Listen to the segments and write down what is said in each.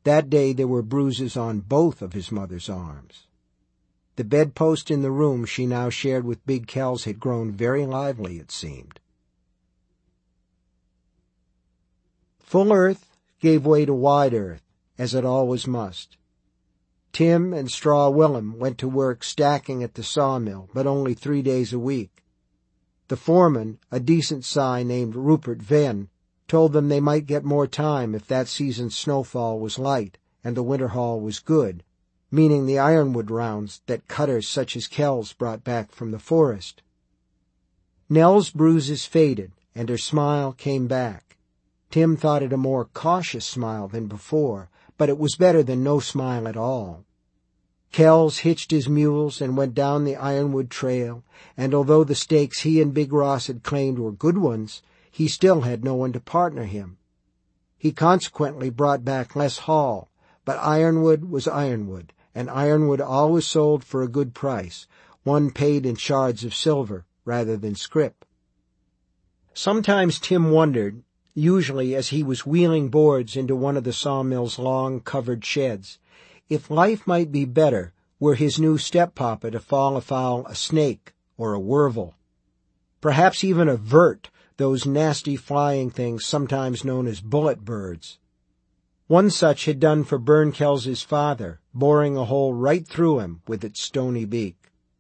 That day there were bruises on both of his mother's arms. The bedpost in the room she now shared with Big Kells had grown very lively, it seemed. Full earth gave way to wide earth, as it always must. Tim and Straw Willem went to work stacking at the sawmill, but only 3 days a week. The foreman, a decent sigh named Rupert Venn, told them they might get more time if that season's snowfall was light and the winter haul was good, meaning the ironwood rounds that cutters such as Kells brought back from the forest. Nell's bruises faded, and her smile came back. Tim thought it a more cautious smile than before, but it was better than no smile at all. Kells hitched his mules and went down the ironwood trail, and although the stakes he and Big Ross had claimed were good ones, he still had no one to partner him. He consequently brought back less haul, but ironwood was ironwood, and ironwood always sold for a good price, one paid in shards of silver rather than scrip. Sometimes Tim wondered, usually as he was wheeling boards into one of the sawmill's long covered sheds, if life might be better were his new step-papa to fall afoul a snake or a wervel. Perhaps even a vert, those nasty flying things sometimes known as bullet birds. One such had done for Bern Kels's father, boring a hole right through him with its stony beak.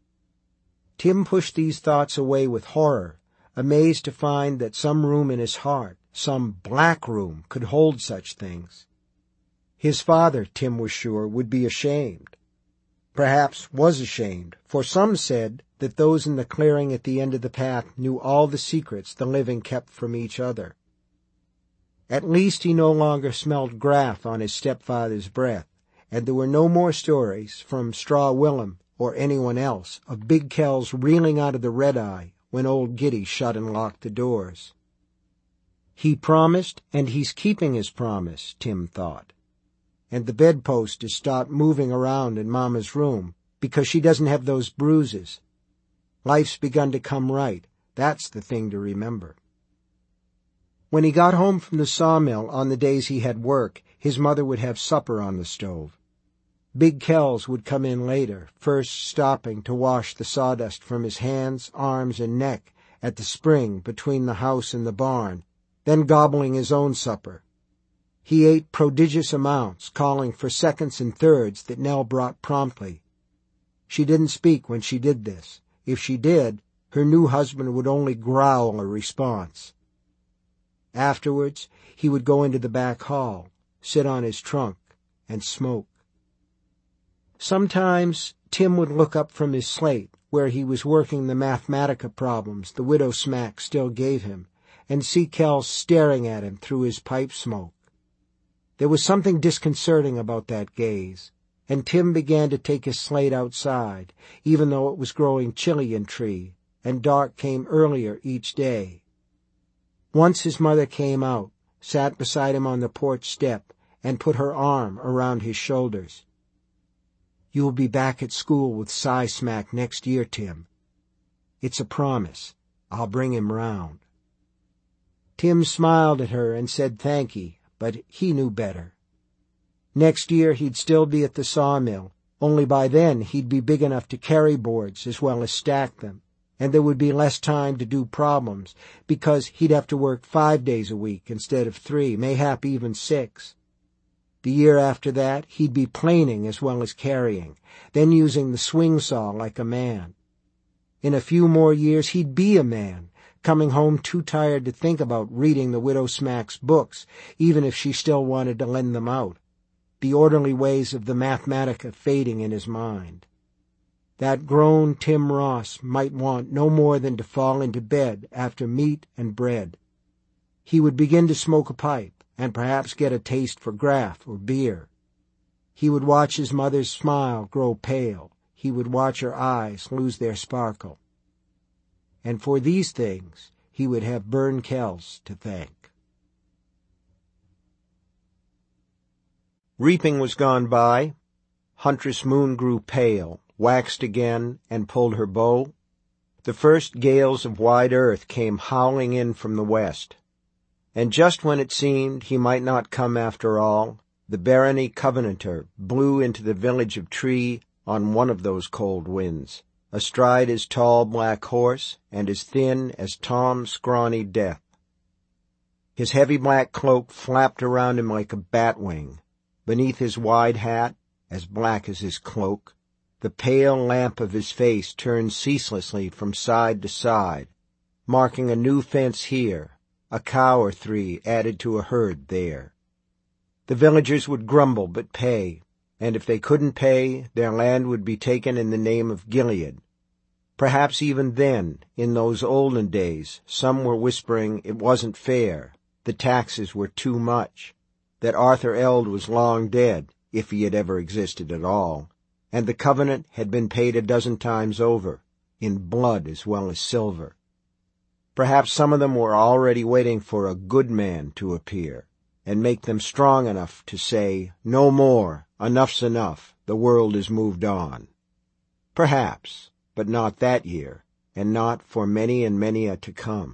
Tim pushed these thoughts away with horror, amazed to find that some room in his heart, some black room, could hold such things. His father, Tim was sure, would be ashamed. Perhaps was ashamed, for some said that those in the clearing at the end of the path knew all the secrets the living kept from each other. At least he no longer smelled graff on his stepfather's breath, and there were no more stories, from Straw Willem or anyone else, of Big Kells reeling out of the red-eye when old Giddy shut and locked the doors. He promised, and he's keeping his promise, Tim thought. And the bedpost has stopped moving around in Mama's room because she doesn't have those bruises. Life's begun to come right. That's the thing to remember. When he got home from the sawmill on the days he had work, his mother would have supper on the stove. Big Kells would come in later, first stopping to wash the sawdust from his hands, arms, and neck at the spring between the house and the barn, then gobbling his own supper. He ate prodigious amounts, calling for seconds and thirds that Nell brought promptly. She didn't speak when she did this. If she did, her new husband would only growl a response. Afterwards, he would go into the back hall, sit on his trunk, and smoke. Sometimes Tim would look up from his slate, where he was working the Mathematica problems the widow Smack still gave him, and see Kells staring at him through his pipe smoke. There was something disconcerting about that gaze, and Tim began to take his slate outside, even though it was growing chilly in Tree, and dark came earlier each day. Once his mother came out, sat beside him on the porch step, and put her arm around his shoulders. "You'll be back at school with Cy Smack next year, Tim. It's a promise. I'll bring him round." Tim smiled at her and said thank ye, but he knew better. Next year he'd still be at the sawmill, only by then he'd be big enough to carry boards as well as stack them, and there would be less time to do problems, because he'd have to work 5 days a week instead of 3, mayhap even 6. The year after that, he'd be planing as well as carrying, then using the swing saw like a man. In a few more years, he'd be a man, coming home too tired to think about reading the widow Smack's books, even if she still wanted to lend them out, the orderly ways of the Mathematica fading in his mind. That grown Tim Ross might want no more than to fall into bed after meat and bread. He would begin to smoke a pipe, and perhaps get a taste for graff or beer. He would watch his mother's smile grow pale. He would watch her eyes lose their sparkle. And for these things he would have Bern Kells to thank. Reaping was gone by. Huntress Moon grew pale, waxed again, and pulled her bow. The first gales of wide earth came howling in from the west. And just when it seemed he might not come after all, the Barony Covenanter blew into the village of Tree on one of those cold winds, astride his tall black horse and as thin as Tom's scrawny death. His heavy black cloak flapped around him like a bat-wing. Beneath his wide hat, as black as his cloak, the pale lamp of his face turned ceaselessly from side to side, marking a new fence here, a cow or three added to a herd there. The villagers would grumble but pay, and if they couldn't pay, their land would be taken in the name of Gilead. Perhaps even then, in those olden days, some were whispering it wasn't fair, the taxes were too much, that Arthur Eld was long dead, if he had ever existed at all, and the covenant had been paid a dozen times over, in blood as well as silver. Perhaps some of them were already waiting for a good man to appear, and make them strong enough to say, "No more, enough's enough, the world has moved on." Perhaps, but not that year, and not for many and many a to come.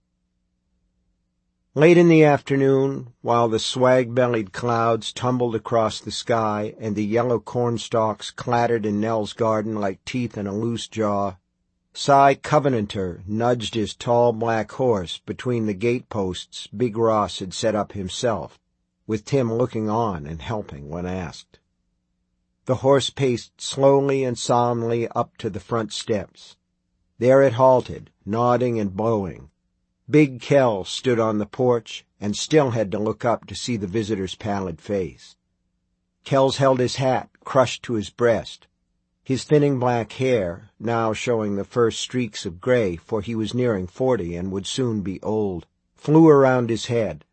Late in the afternoon, while the swag-bellied clouds tumbled across the sky and the yellow cornstalks clattered in Nell's garden like teeth in a loose jaw, Cy Covenanter nudged his tall black horse between the gate-posts Big Ross had set up himself, with Tim looking on and helping when asked. The horse paced slowly and solemnly up to the front steps. There it halted, nodding and blowing. Big Kell stood on the porch and still had to look up to see the visitor's pallid face. Kells held his hat crushed to his breast. His thinning black hair, now showing the first streaks of gray, for he was nearing 40 and would soon be old, flew around his head.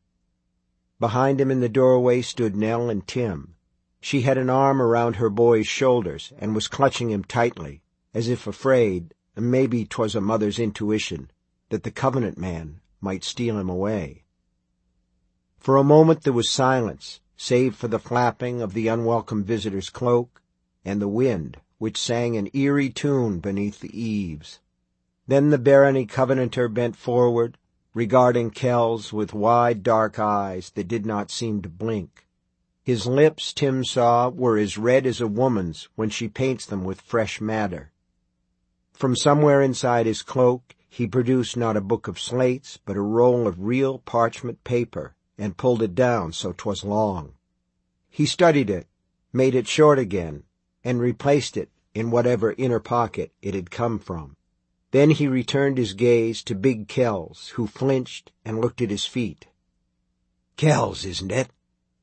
Behind him in the doorway stood Nell and Tim. She had an arm around her boy's shoulders and was clutching him tightly, as if afraid, maybe 'twas a mother's intuition, that the Covenant man might steal him away. For a moment there was silence, save for the flapping of the unwelcome visitor's cloak and the wind, which sang an eerie tune beneath the eaves. Then the Barony Covenanter bent forward, regarding Kells with wide dark eyes that did not seem to blink. His lips, Tim saw, were as red as a woman's when she paints them with fresh madder. From somewhere inside his cloak he produced not a book of slates, but a roll of real parchment paper, and pulled it down so 'twas long. He studied it, made it short again, and replaced it in whatever inner pocket it had come from. Then he returned his gaze to Big Kells, who flinched and looked at his feet. "Kells, isn't it?"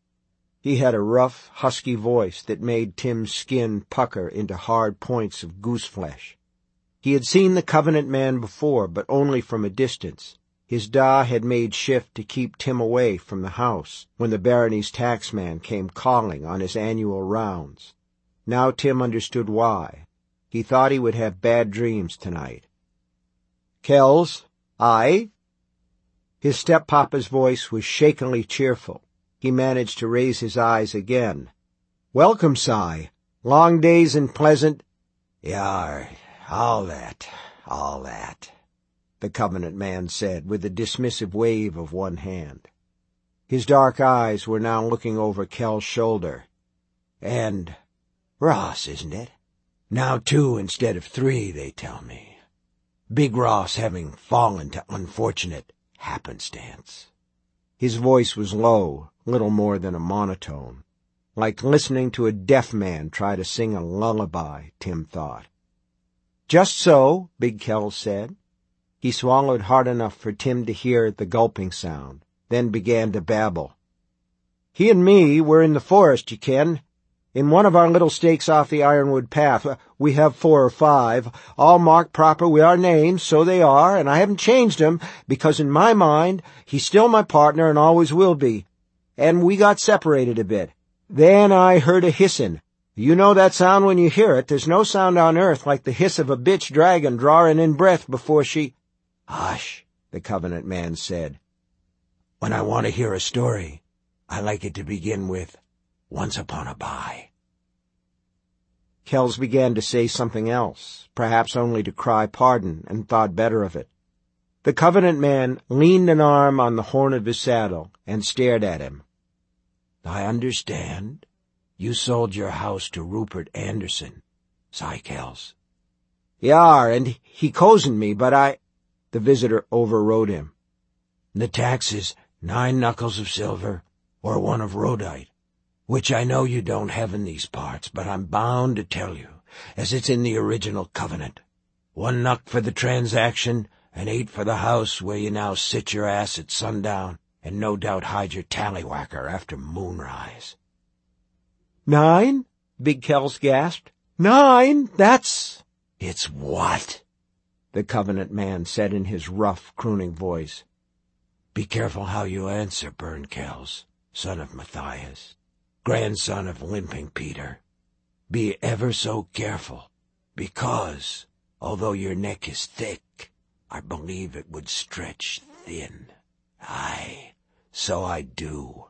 He had a rough, husky voice that made Tim's skin pucker into hard points of goose-flesh. He had seen the Covenant man before, but only from a distance. His da had made shift to keep Tim away from the house when the barony's taxman came calling on his annual rounds. Now Tim understood why. He thought he would have bad dreams tonight. "Kells, aye?" His step-papa's voice was shakily cheerful. He managed to raise his eyes again. "Welcome, Cy. Long days and pleasant—" "Yar, all that, the Covenant man said, with a dismissive wave of one hand. His dark eyes were now looking over Kell's shoulder. "And Ross, isn't it? Now 2 instead of 3, they tell me. Big Ross having fallen to unfortunate happenstance." His voice was low, little more than a monotone, like listening to a deaf man try to sing a lullaby, Tim thought. "Just so," Big Kells said. He swallowed hard enough for Tim to hear the gulping sound, then began to babble. "He and me, we're in the forest, you ken. In one of our little stakes off the Ironwood path. We have 4 or 5, all marked proper wi' our names, so they are, and I haven't changed 'em, because in my mind he's still my partner and always will be. And we got separated a bit. Then I heard a hissin'. You know that sound when you hear it. There's no sound on earth like the hiss of a bitch dragon drawing in breath before she—" "Hush," the Covenant man said. "When I want to hear a story, I like it to begin with, 'Once upon a by.'" Kells began to say something else, perhaps only to cry pardon, and thought better of it. The Covenant man leaned an arm on the horn of his saddle and stared at him. I understand. You sold your house to Rupert Anderson, sigh Kells. Yar, and he cozened me, but The visitor overrode him. The tax is 9 knuckles of silver, or 1 of rhodite, which I know you don't have in these parts, but I'm bound to tell you, as it's in the original covenant. 1 knuck for the transaction, and 8 for the house where you now sit your ass at sundown, and no doubt hide your tallywhacker after moonrise. 9? Big Kells gasped. 9? That's... It's what? The Covenant man said in his rough, crooning voice. Be careful how you answer, Burn Kells, son of Matthias, grandson of Limping Peter. Be ever so careful, because, although your neck is thick, I believe it would stretch thin. Aye, so I do.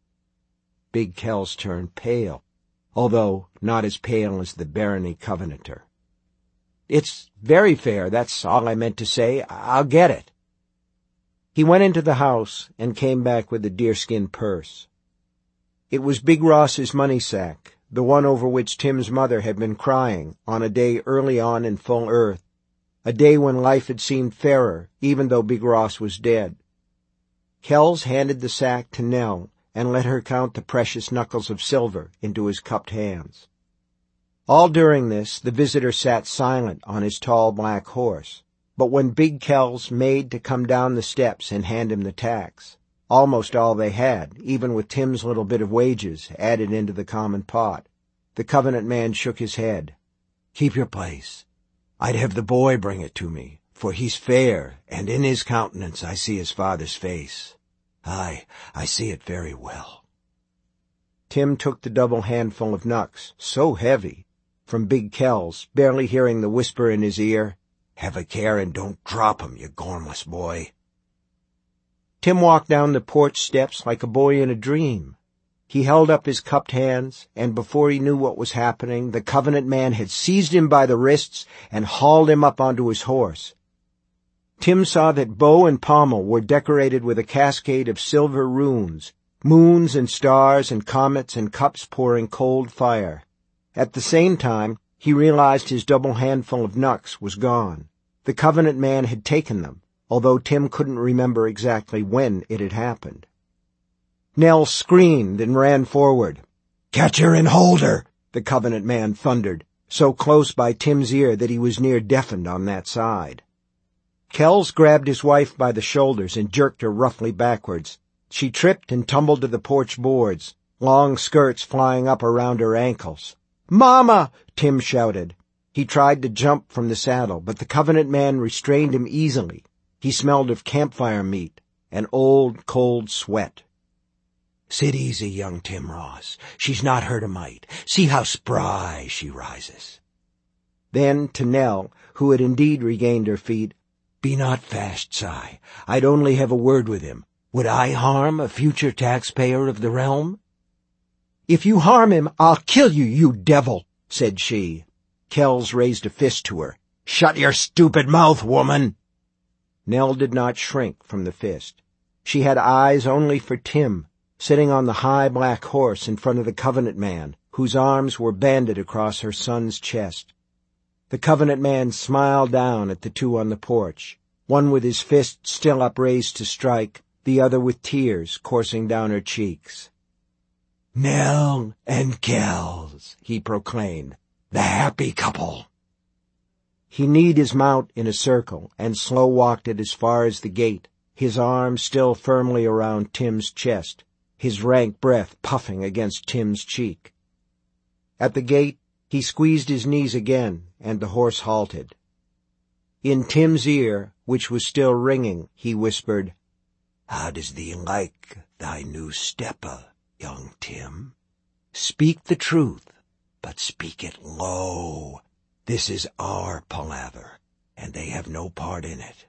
Big Kells turned pale, although not as pale as the barony Covenanter. It's very fair, that's all I meant to say. I'll get it. He went into the house and came back with a deerskin purse. It was Big Ross's money sack, the one over which Tim's mother had been crying on a day early on in full earth, a day when life had seemed fairer, even though Big Ross was dead. Kells handed the sack to Nell and let her count the precious knuckles of silver into his cupped hands. All during this, the visitor sat silent on his tall black horse, but when Big Kells made to come down the steps and hand him the tax, almost all they had, even with Tim's little bit of wages added into the common pot, the Covenant man shook his head. Keep your place. I'd have the boy bring it to me, for he's fair, and in his countenance I see his father's face. Aye, I see it very well. Tim took the double handful of knucks, so heavy, from Big Kells, barely hearing the whisper in his ear, Have a care and don't drop 'em, you gormless boy. Tim walked down the porch steps like a boy in a dream. He held up his cupped hands, and before he knew what was happening, the Covenant man had seized him by the wrists and hauled him up onto his horse. Tim saw that bow and pommel were decorated with a cascade of silver runes, moons and stars and comets and cups pouring cold fire. At the same time, he realized his double handful of knucks was gone. The Covenant man had taken them, although Tim couldn't remember exactly when it had happened. Nell screamed and ran forward. Catch her and hold her, the Covenant man thundered, so close by Tim's ear that he was near deafened on that side. Kells grabbed his wife by the shoulders and jerked her roughly backwards. She tripped and tumbled to the porch boards, long skirts flying up around her ankles. "Mama!" Tim shouted. He tried to jump from the saddle, but the Covenant man restrained him easily. He smelled of campfire meat and old, cold sweat. Sit easy, young Tim Ross. She's not hurt a mite. See how spry she rises. Then to Nell, who had indeed regained her feet, Be not fast, Si. I'd only have a word with him. Would I harm a future taxpayer of the realm? "If you harm him, I'll kill you, you devil," said she. Kells raised a fist to her. Shut your stupid mouth, woman! Nell did not shrink from the fist. She had eyes only for Tim, sitting on the high black horse in front of the Covenant man, whose arms were banded across her son's chest. The Covenant man smiled down at the two on the porch, one with his fist still upraised to strike, the other with tears coursing down her cheeks. Nell and Kells, he proclaimed, the happy couple. He kneed his mount in a circle and slow-walked it as far as the gate, his arm still firmly around Tim's chest, his rank breath puffing against Tim's cheek. At the gate, he squeezed his knees again, and the horse halted. In Tim's ear, which was still ringing, he whispered, How does thee like thy new stepper, young Tim? Speak the truth, but speak it low. This is our palaver, and they have no part in it.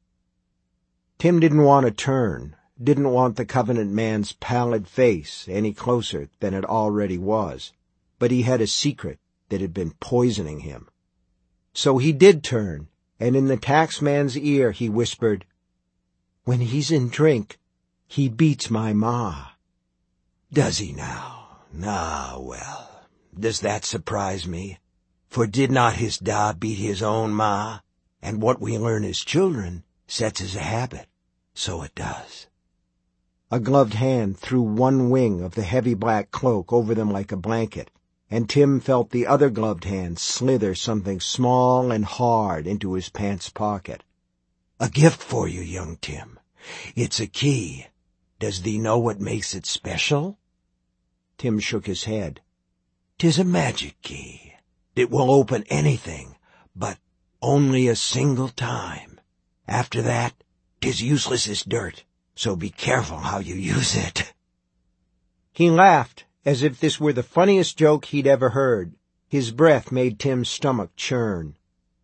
Tim didn't want to turn, didn't want the Covenant man's pallid face any closer than it already was, but he had a secret that had been poisoning him. So he did turn, and in the taxman's ear he whispered, When he's in drink, he beats my ma. Does he now? Ah, well, does that surprise me? For did not his da beat his own ma? And what we learn as children sets as a habit. So it does. A gloved hand threw one wing of the heavy black cloak over them like a blanket, and Tim felt the other gloved hand slither something small and hard into his pants pocket. A gift for you, young Tim. It's a key. Does thee know what makes it special? Tim shook his head. 'Tis a magic key. It will open anything, but only a single time. After that, 'tis useless as dirt, so be careful how you use it. He laughed, as if this were the funniest joke he'd ever heard. His breath made Tim's stomach churn.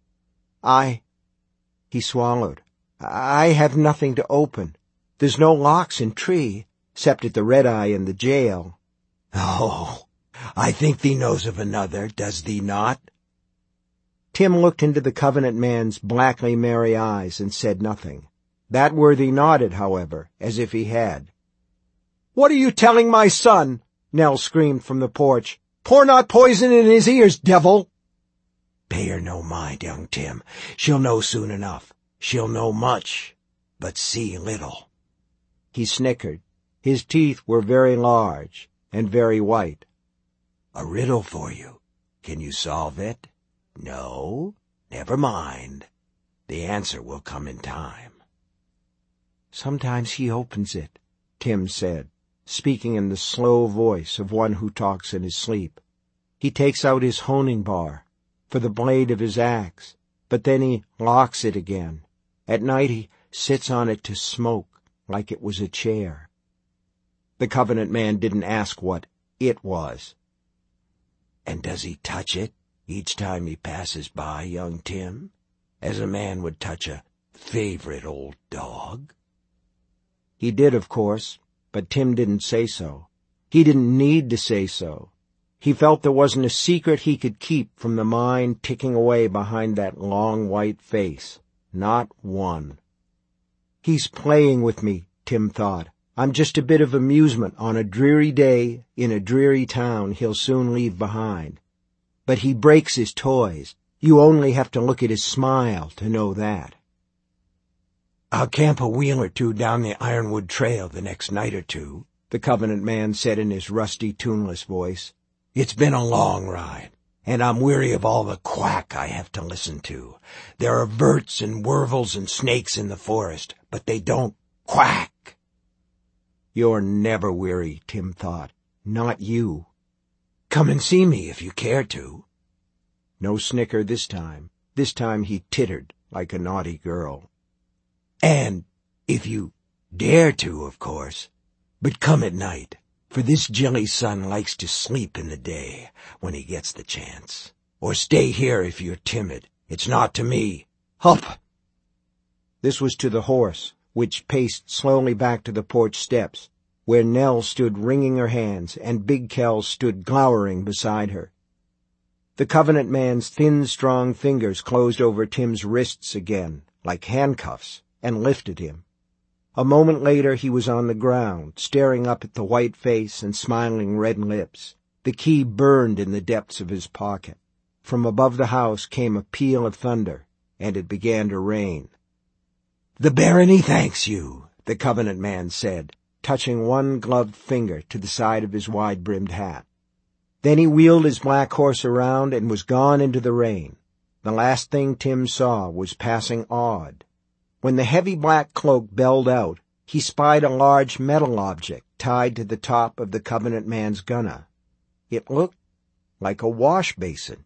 He swallowed. I have nothing to open. There's no locks in tree, except at the Red Eye in the jail. Oh, I think thee knows of another, does thee not? Tim looked into the Covenant man's blackly merry eyes and said nothing. That worthy nodded, however, as if he had. "What are you telling my son?" Nell screamed from the porch. "Pour not poison in his ears, devil!" Pay her no mind, young Tim. She'll know soon enough. She'll know much, but see little. He snickered. His teeth were very large and very white. A riddle for you. Can you solve it? No? Never mind. The answer will come in time. Sometimes he opens it, Tim said, speaking in the slow voice of one who talks in his sleep. He takes out his honing bar for the blade of his axe, but then he locks it again. At night he sits on it to smoke like it was a chair. The Covenant man didn't ask what it was. And does he touch it each time he passes by, young Tim, as a man would touch a favorite old dog? He did, of course, but Tim didn't say so. He didn't need to say so. He felt there wasn't a secret he could keep from the mind ticking away behind that long white face. Not one. He's playing with me, Tim thought. I'm just a bit of amusement on a dreary day in a dreary town he'll soon leave behind. But he breaks his toys. You only have to look at his smile to know that. I'll camp a wheel or two down the Ironwood Trail the next night or two, the Covenant man said in his rusty, tuneless voice. It's been a long ride, and I'm weary of all the quack I have to listen to. There are verts and wervils and snakes in the forest, but they don't quack. You're never weary, Tim thought. Not you. Come and see me if you care to. No snicker this time. This time he tittered like a naughty girl. And if you dare to, of course. But come at night, for this jilly son likes to sleep in the day when he gets the chance. Or stay here if you're timid. It's not to me. Hup! This was to the horse, which paced slowly back to the porch steps, where Nell stood wringing her hands and Big Kell stood glowering beside her. The Covenant man's thin, strong fingers closed over Tim's wrists again, like handcuffs, and lifted him. A moment later he was on the ground, staring up at the white face and smiling red lips. The key burned in the depths of his pocket. From above the house came a peal of thunder, and it began to rain. "The barony thanks you," the Covenant man said, touching one gloved finger to the side of his wide-brimmed hat. Then he wheeled his black horse around and was gone into the rain. The last thing Tim saw was passing awed. When the heavy black cloak belled out, he spied a large metal object tied to the top of the Covenant man's gunna. It looked like a wash basin.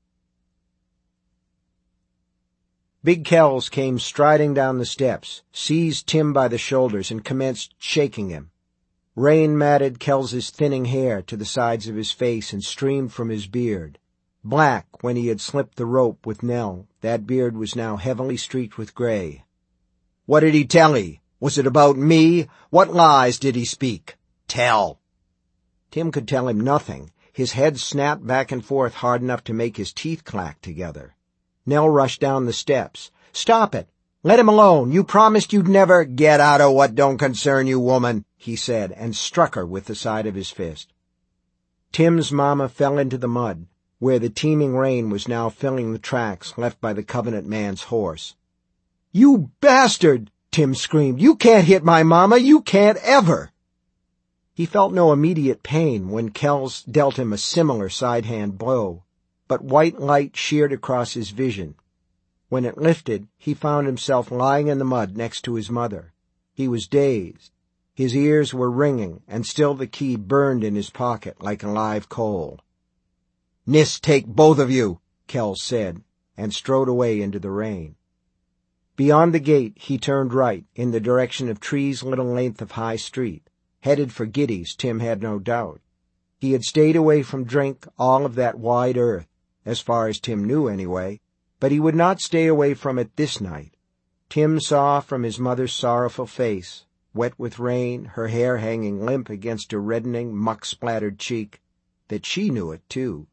Big Kells came striding down the steps, seized Tim by the shoulders, and commenced shaking him. Rain matted Kells's thinning hair to the sides of his face and streamed from his beard. Black when he had slipped the rope with Nell, that beard was now heavily streaked with gray. "What did he tell 'ee? Was it about me? What lies did he speak? Tell!" Tim could tell him nothing. His head snapped back and forth hard enough to make his teeth clack together. Nell rushed down the steps. "Stop it! Let him alone. You promised you'd never— Get out of what don't concern you, woman, he said, and struck her with the side of his fist. Tim's mama fell into the mud, where the teeming rain was now filling the tracks left by the Covenant man's horse. "You bastard!" Tim screamed. "You can't hit my mama! You can't ever!" He felt no immediate pain when Kells dealt him a similar side-hand blow, but white light sheared across his vision. When it lifted, he found himself lying in the mud next to his mother. He was dazed. His ears were ringing, and still the key burned in his pocket like a live coal. "Nis, take both of you," Kells said, and strode away into the rain. Beyond the gate, he turned right, in the direction of Tree's little length of high street. Headed for Giddy's, Tim had no doubt. He had stayed away from drink all of that wide earth, as far as Tim knew anyway, but he would not stay away from it this night. Tim saw from his mother's sorrowful face, wet with rain, her hair hanging limp against a reddening, muck-splattered cheek, that she knew it too.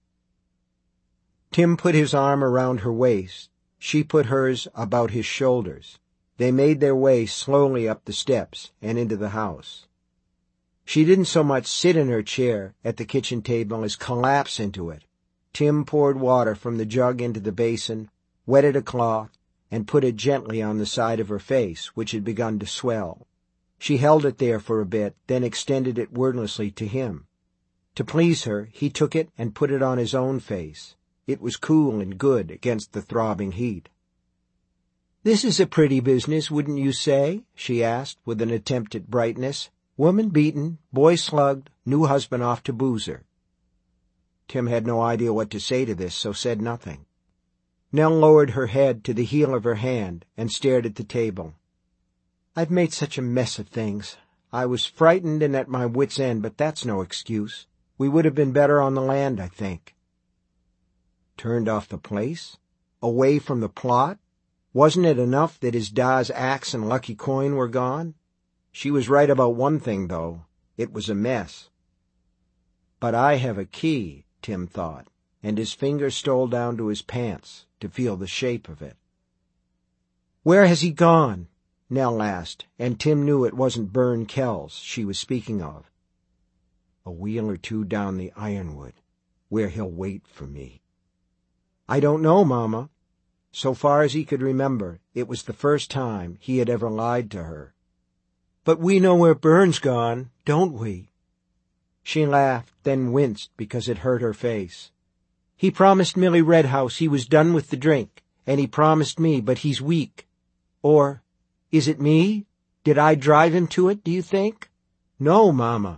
Tim put his arm around her waist. She put hers about his shoulders. They made their way slowly up the steps and into the house. She didn't so much sit in her chair at the kitchen table as collapse into it. Tim poured water from the jug into the basin, wetted a cloth, and put it gently on the side of her face, which had begun to swell. She held it there for a bit, then extended it wordlessly to him. To please her, he took it and put it on his own face. It was cool and good against the throbbing heat. "This is a pretty business, wouldn't you say?" she asked, with an attempt at brightness. "Woman beaten, boy slugged, new husband off to Boozer." Tim had no idea what to say to this, so said nothing. Nell lowered her head to the heel of her hand and stared at the table. "I've made such a mess of things. I was frightened and at my wit's end, but that's no excuse. We would have been better on the land, I think." Turned off the place? Away from the plot? Wasn't it enough that his Da's axe and lucky coin were gone? She was right about one thing, though. It was a mess. "But I have a key," Tim thought, and his finger stole down to his pants to feel the shape of it. "Where has he gone?" Nell asked, and Tim knew it wasn't Bern Kells she was speaking of. "A wheel or two down the Ironwood, where he'll wait for me." "I don't know, Mama." So far as he could remember, it was the first time he had ever lied to her. "But we know where Bern's gone, don't we?" She laughed, then winced because it hurt her face. "He promised Millie Redhouse he was done with the drink, and he promised me, but he's weak. Or, is it me? Did I drive him to it, do you think?" "No, Mama."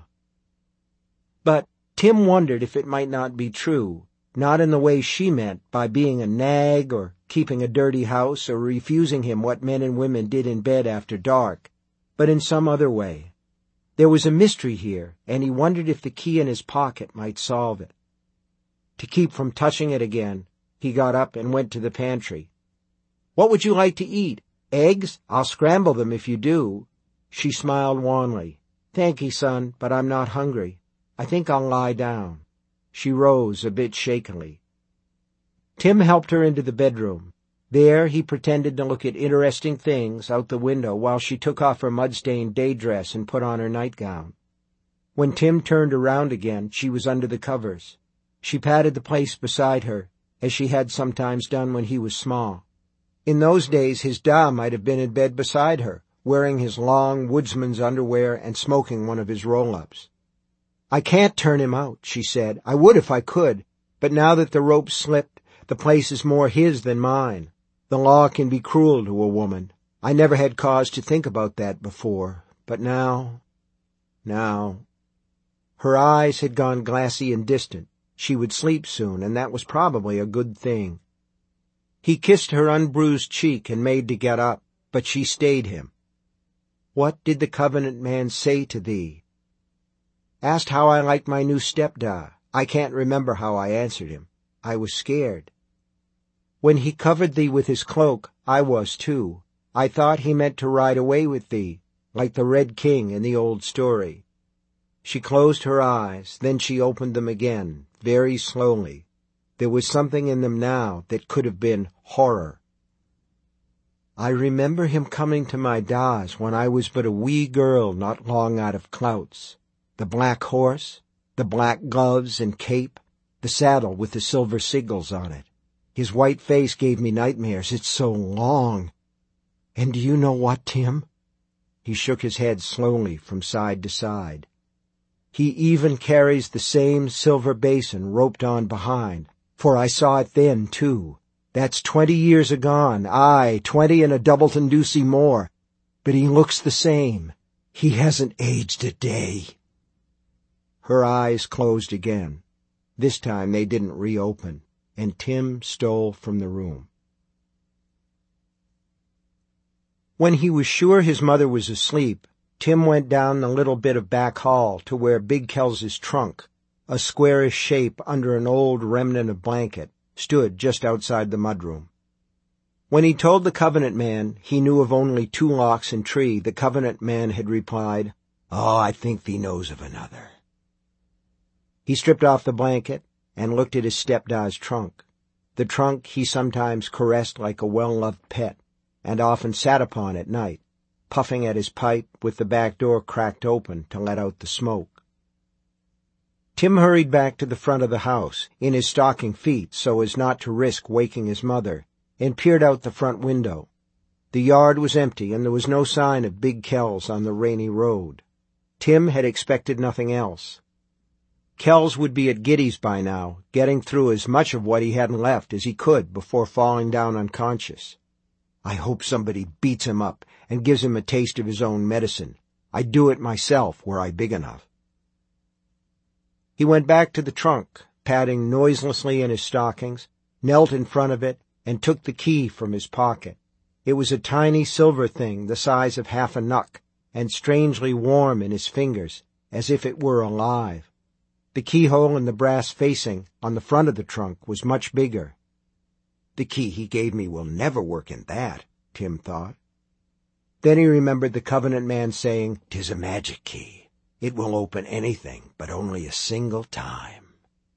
But Tim wondered if it might not be true, not in the way she meant, by being a nag or keeping a dirty house or refusing him what men and women did in bed after dark, but in some other way. There was a mystery here, and he wondered if the key in his pocket might solve it. To keep from touching it again, he got up and went to the pantry. "What would you like to eat? Eggs? I'll scramble them if you do." She smiled wanly. "Thanky, son, but I'm not hungry. I think I'll lie down." She rose a bit shakily. Tim helped her into the bedroom. There he pretended to look at interesting things out the window while she took off her mud-stained day dress and put on her nightgown. When Tim turned around again, she was under the covers. She patted the place beside her, as she had sometimes done when he was small. In those days his Da might have been in bed beside her, wearing his long woodsman's underwear and smoking one of his roll-ups. "I can't turn him out," she said. "I would if I could, but now that the rope's slipped, the place is more his than mine. The law can be cruel to a woman. I never had cause to think about that before, but now. Her eyes had gone glassy and distant. She would sleep soon, and that was probably a good thing. He kissed her unbruised cheek and made to get up, but she stayed him. "What did the Covenant man say to thee?" "Asked how I liked my new stepda. I can't remember how I answered him. I was scared. When he covered thee with his cloak, I was too. I thought he meant to ride away with thee, like the Red King in the old story." She closed her eyes, then she opened them again, very slowly. There was something in them now that could have been horror. I remember him coming to my da's when I was but a wee girl not long out of clouts. The black horse, the black gloves and cape, the saddle with the silver seagulls on it. His white face gave me nightmares. It's so long. And do you know what, Tim? He shook his head slowly from side to side. He even carries the same silver basin roped on behind, for I saw it then, too. That's 20 years agone, aye, 20 and a doubleton deucey more. But he looks the same. He hasn't aged a day. Her eyes closed again. This time they didn't reopen, and Tim stole from the room. When he was sure his mother was asleep, Tim went down the little bit of back hall to where Big Kells's trunk, a squarish shape under an old remnant of blanket, stood just outside the mudroom. When he told the Covenant man he knew of only 2 locks and tree, the Covenant man had replied, "Oh, I think thee knows of another." He stripped off the blanket and looked at his stepdad's trunk, the trunk he sometimes caressed like a well-loved pet, and often sat upon at night, puffing at his pipe with the back door cracked open to let out the smoke. Tim hurried back to the front of the house, in his stocking feet so as not to risk waking his mother, and peered out the front window. The yard was empty, and there was no sign of Big Kells on the rainy road. Tim had expected nothing else. Kells would be at Giddy's by now, getting through as much of what he hadn't left as he could before falling down unconscious. I hope somebody beats him up and gives him a taste of his own medicine. I'd do it myself were I big enough. He went back to the trunk, padding noiselessly in his stockings, knelt in front of it, and took the key from his pocket. It was a tiny silver thing the size of half a nuck, and strangely warm in his fingers, as if it were alive. The keyhole in the brass facing on the front of the trunk was much bigger. The key he gave me will never work in that, Tim thought. Then he remembered the Covenant man saying, "'Tis a magic key. It will open anything, but only a single time."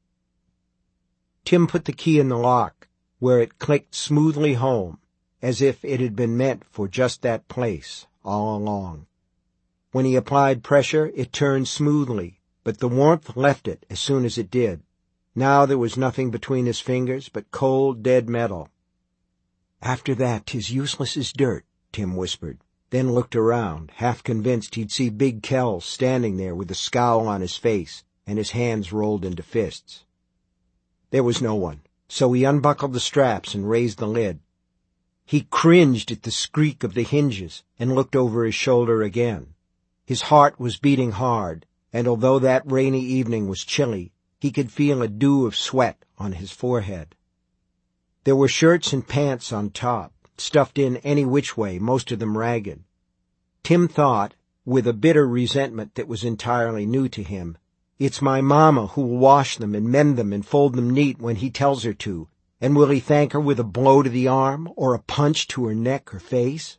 Tim put the key in the lock, where it clicked smoothly home, as if it had been meant for just that place all along. When he applied pressure, it turned smoothly, but the warmth left it as soon as it did. Now there was nothing between his fingers but cold, dead metal. "After that, 'tis useless as dirt," Tim whispered, then looked around, half convinced he'd see Big Kells standing there with a scowl on his face and his hands rolled into fists. There was no one, so he unbuckled the straps and raised the lid. He cringed at the squeak of the hinges and looked over his shoulder again. His heart was beating hard, and although that rainy evening was chilly, he could feel a dew of sweat on his forehead. There were shirts and pants on top, stuffed in any which way, most of them ragged. Tim thought, with a bitter resentment that was entirely new to him, "It's my mama who'll wash them and mend them and fold them neat when he tells her to, and will he thank her with a blow to the arm or a punch to her neck or face?"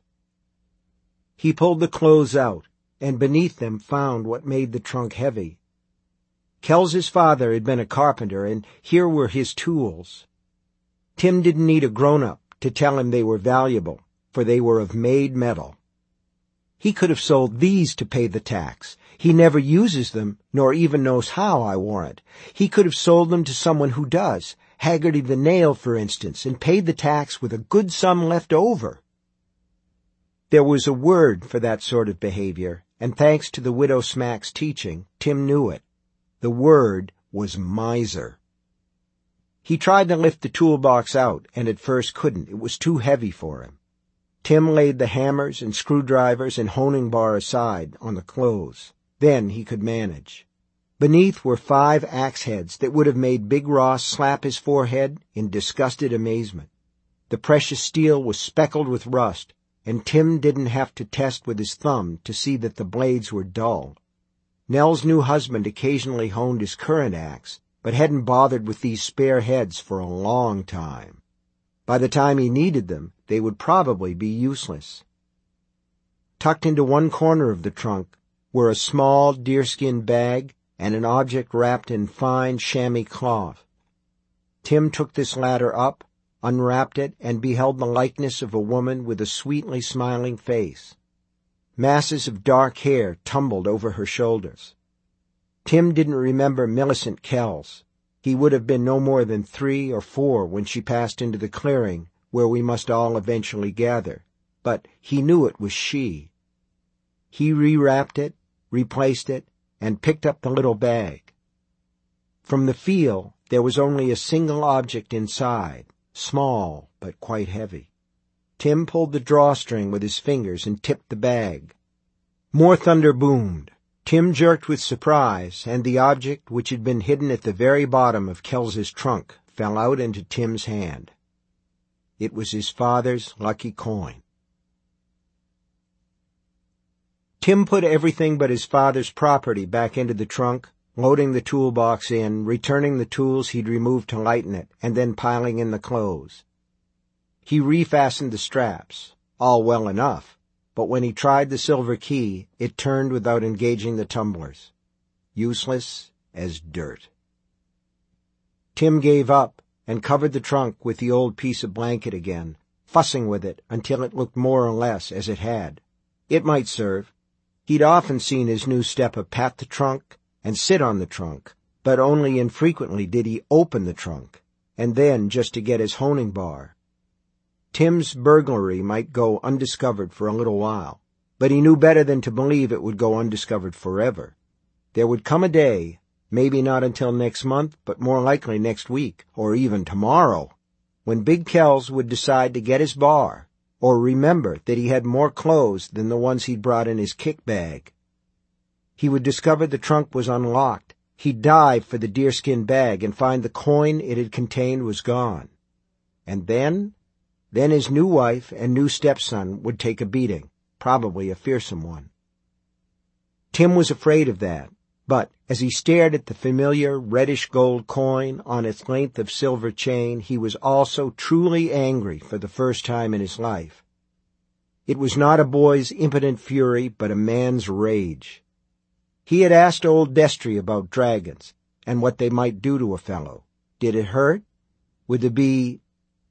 He pulled the clothes out, and beneath them found what made the trunk heavy. Kells's father had been a carpenter, and here were his tools. Tim didn't need a grown-up to tell him they were valuable, for they were of made metal. He could have sold these to pay the tax. He never uses them, nor even knows how, I warrant. He could have sold them to someone who does, Haggerty the Nail, for instance, and paid the tax with a good sum left over. There was a word for that sort of behavior, and thanks to the Widow Smack's teaching, Tim knew it. The word was miser. He tried to lift the toolbox out, and at first couldn't. It was too heavy for him. Tim laid the hammers and screwdrivers and honing bar aside on the clothes. Then he could manage. Beneath were 5 axe heads that would have made Big Ross slap his forehead in disgusted amazement. The precious steel was speckled with rust, and Tim didn't have to test with his thumb to see that the blades were dull. Nell's new husband occasionally honed his current axe, but hadn't bothered with these spare heads for a long time. By the time he needed them, they would probably be useless. Tucked into one corner of the trunk were a small deerskin bag and an object wrapped in fine chamois cloth. Tim took this latter up unwrapped it, and beheld the likeness of a woman with a sweetly smiling face. Masses of dark hair tumbled over her shoulders. Tim didn't remember Millicent Kells. He would have been no more than 3 or 4 when she passed into the clearing where we must all eventually gather, but he knew it was she. He rewrapped it, replaced it, and picked up the little bag. From the feel, there was only a single object inside, small but quite heavy. Tim pulled the drawstring with his fingers and tipped the bag. More thunder boomed. Tim jerked with surprise, and the object, which had been hidden at the very bottom of Kells's trunk, fell out into Tim's hand. It was his father's lucky coin. Tim put everything but his father's property back into the trunk, loading the toolbox in, returning the tools he'd removed to lighten it, and then piling in the clothes. He refastened the straps, all well enough, but when he tried the silver key, it turned without engaging the tumblers. Useless as dirt. Tim gave up and covered the trunk with the old piece of blanket again, fussing with it until it looked more or less as it had. It might serve. He'd often seen his new stepper pat the trunk and sit on the trunk, but only infrequently did he open the trunk, and then just to get his honing bar. Tim's burglary might go undiscovered for a little while, but he knew better than to believe it would go undiscovered forever. There would come a day, maybe not until next month, but more likely next week, or even tomorrow, when Big Kells would decide to get his bar, or remember that he had more clothes than the ones he'd brought in his kick bag. He would discover the trunk was unlocked. He'd dive for the deerskin bag and find the coin it had contained was gone. And then his new wife and new stepson would take a beating, probably a fearsome one. Tim was afraid of that, but as he stared at the familiar reddish-gold coin on its length of silver chain, he was also truly angry for the first time in his life. It was not a boy's impotent fury, but a man's rage. He had asked old Destry about dragons, and what they might do to a fellow. Did it hurt? Would there be,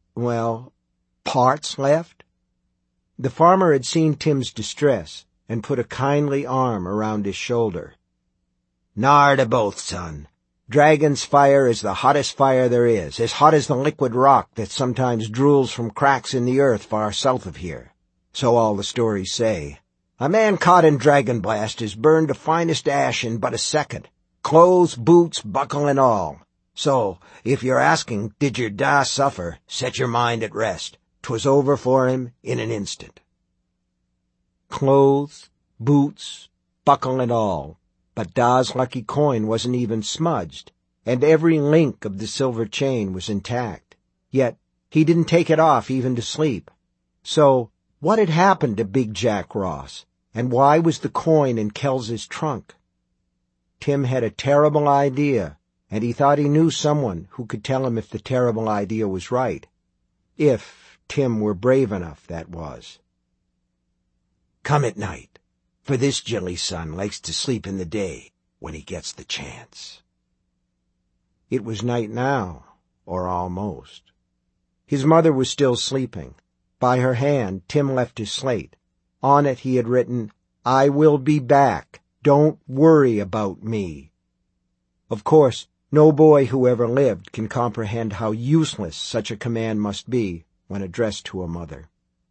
parts left? The farmer had seen Tim's distress and put a kindly arm around his shoulder. "Nard o' both, son. Dragon's fire is the hottest fire there is, as hot as the liquid rock that sometimes drools from cracks in the earth far south of here. So all the stories say. A man caught in dragon blast is burned to finest ash in but a second, clothes, boots, buckle, and all. So, if you're asking, did your da suffer, set your mind at rest. 'Twas over for him in an instant." Clothes, boots, buckle, and all. But Da's lucky coin wasn't even smudged, and every link of the silver chain was intact. Yet he didn't take it off even to sleep. So, what had happened to Big Jack Ross, and why was the coin in Kells's trunk? Tim had a terrible idea, and he thought he knew someone who could tell him if the terrible idea was right. If Tim were brave enough, that was. "Come at night, for this Jilly son likes to sleep in the day when he gets the chance." It was night now, or almost. His mother was still sleeping. By her hand, Tim left his slate. On it he had written, "I will be back. Don't worry about me." Of course, no boy who ever lived can comprehend how useless such a command must be when addressed to a mother.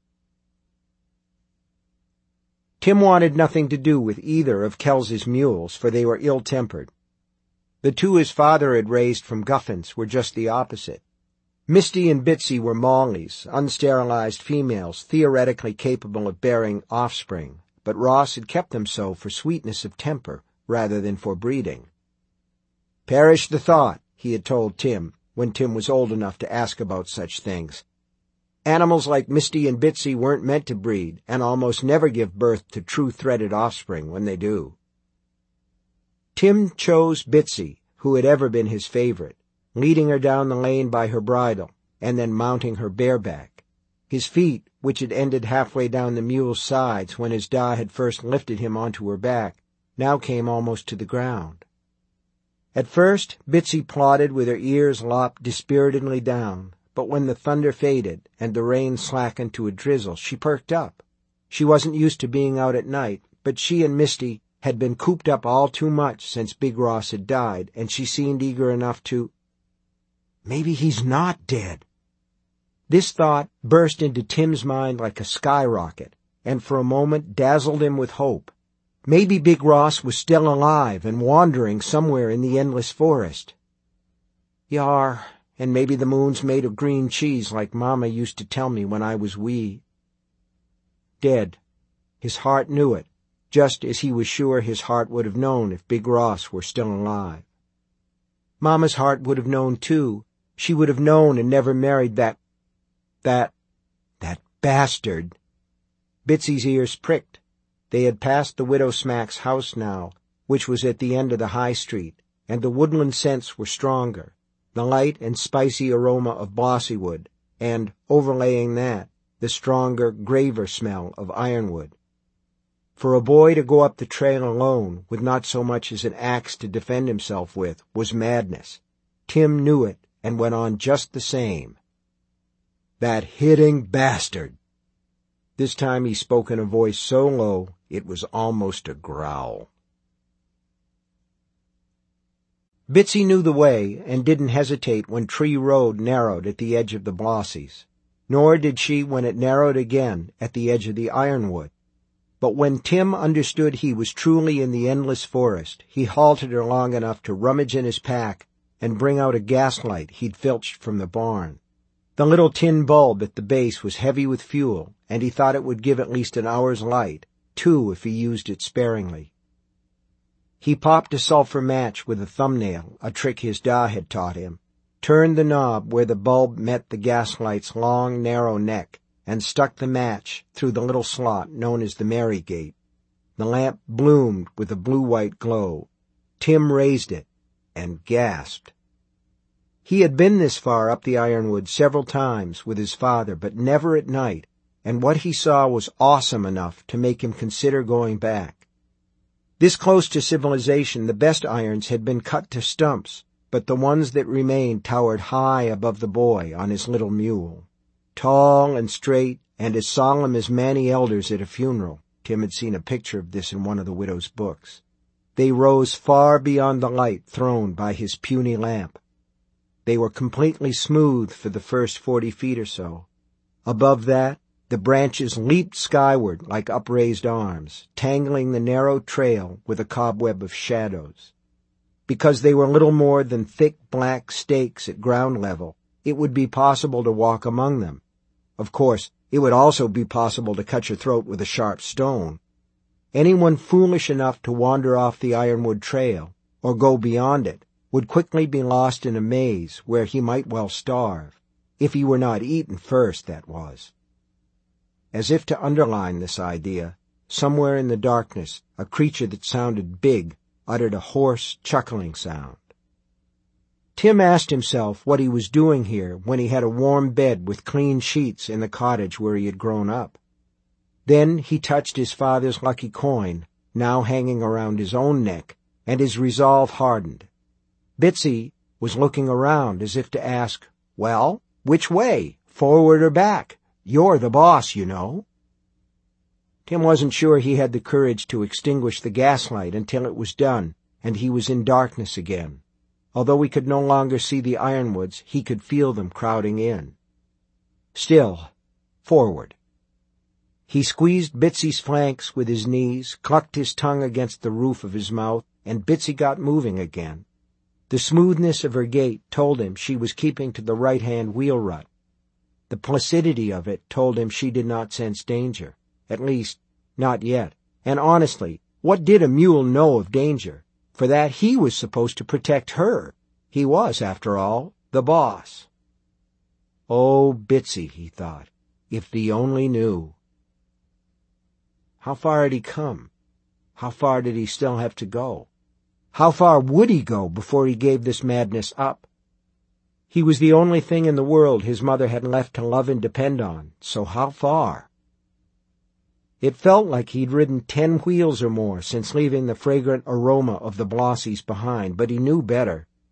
Tim wanted nothing to do with either of Kells's mules, for they were ill-tempered. The two his father had raised from Guffins were just the opposite. Misty and Bitsy were Mollies, unsterilized females theoretically capable of bearing offspring, but Ross had kept them so for sweetness of temper rather than for breeding. "Perish the thought," he had told Tim, when Tim was old enough to ask about such things. Animals like Misty and Bitsy weren't meant to breed, and almost never give birth to true-threaded offspring when they do. Tim chose Bitsy, who had ever been his favorite, leading her down the lane by her bridle, and then mounting her bareback. His feet, which had ended halfway down the mule's sides when his da had first lifted him onto her back, now came almost to the ground. At first, Bitsy plodded with her ears lopped dispiritedly down, but when the thunder faded and the rain slackened to a drizzle, she perked up. She wasn't used to being out at night, but she and Misty had been cooped up all too much since Big Ross had died, and she seemed eager enough to— Maybe he's not dead. This thought burst into Tim's mind like a skyrocket, and for a moment dazzled him with hope. Maybe Big Ross was still alive and wandering somewhere in the endless forest. Yar, and maybe the moon's made of green cheese like Mama used to tell me when I was wee. Dead. His heart knew it, just as he was sure his heart would have known if Big Ross were still alive. Mama's heart would have known, too. She would have known and never married that bastard. Bitsy's ears pricked. They had passed the Widow Smack's house now, which was at the end of the high street, and the woodland scents were stronger, the light and spicy aroma of blossywood, and, overlaying that, the stronger, graver smell of ironwood. For a boy to go up the trail alone, with not so much as an axe to defend himself with, was madness. Tim knew it, and went on just the same. That hitting bastard! This time he spoke in a voice so low it was almost a growl. Bitsy knew the way and didn't hesitate when Tree Road narrowed at the edge of the Blossies, nor did she when it narrowed again at the edge of the ironwood. But when Tim understood he was truly in the endless forest, he halted her long enough to rummage in his pack and bring out a gaslight he'd filched from the barn. The little tin bulb at the base was heavy with fuel, and he thought it would give at least an hour's light, 2 if he used it sparingly. He popped a sulphur match with a thumbnail, a trick his Da had taught him, turned the knob where the bulb met the gaslight's long, narrow neck, and stuck the match through the little slot known as the Mary Gate. The lamp bloomed with a blue-white glow. Tim raised it and gasped. He had been this far up the ironwood several times with his father, but never at night, and what he saw was awesome enough to make him consider going back. This close to civilization, the best irons had been cut to stumps, but the ones that remained towered high above the boy on his little mule. Tall and straight and as solemn as Manny elders at a funeral. Tim had seen a picture of this in one of the widow's books. They rose far beyond the light thrown by his puny lamp. They were completely smooth for the first 40 feet or so. Above that, the branches leaped skyward like upraised arms, tangling the narrow trail with a cobweb of shadows. Because they were little more than thick black stakes at ground level, it would be possible to walk among them. Of course, it would also be possible to cut your throat with a sharp stone. Anyone foolish enough to wander off the ironwood trail, or go beyond it, would quickly be lost in a maze where he might well starve, if he were not eaten first, that was. As if to underline this idea, somewhere in the darkness, a creature that sounded big uttered a hoarse, chuckling sound. Tim asked himself what he was doing here when he had a warm bed with clean sheets in the cottage where he had grown up. Then he touched his father's lucky coin, now hanging around his own neck, and his resolve hardened. Bitsy was looking around as if to ask, "Well, which way, forward or back? You're the boss, you know." Tim wasn't sure he had the courage to extinguish the gaslight until it was done, and he was in darkness again. Although he could no longer see the ironwoods, he could feel them crowding in. Still, forward. He squeezed Bitsy's flanks with his knees, clucked his tongue against the roof of his mouth, and Bitsy got moving again. The smoothness of her gait told him she was keeping to the right-hand wheel rut. The placidity of it told him she did not sense danger. At least, not yet. And honestly, what did a mule know of danger? For that he was supposed to protect her. He was, after all, the boss. Oh, Bitsy, he thought, if thee only knew. How far had he come? How far did he still have to go? How far would he go before he gave this madness up? He was the only thing in the world his mother had left to love and depend on, so how far? It felt like he'd ridden 10 wheels or more since leaving the fragrant aroma of the Blossies behind, but he knew better.